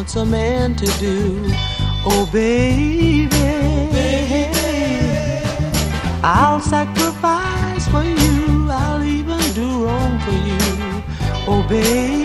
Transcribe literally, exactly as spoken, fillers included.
wants a man to do. Oh baby, baby, I'll sacrifice for you, I'll even do wrong for you. Oh baby,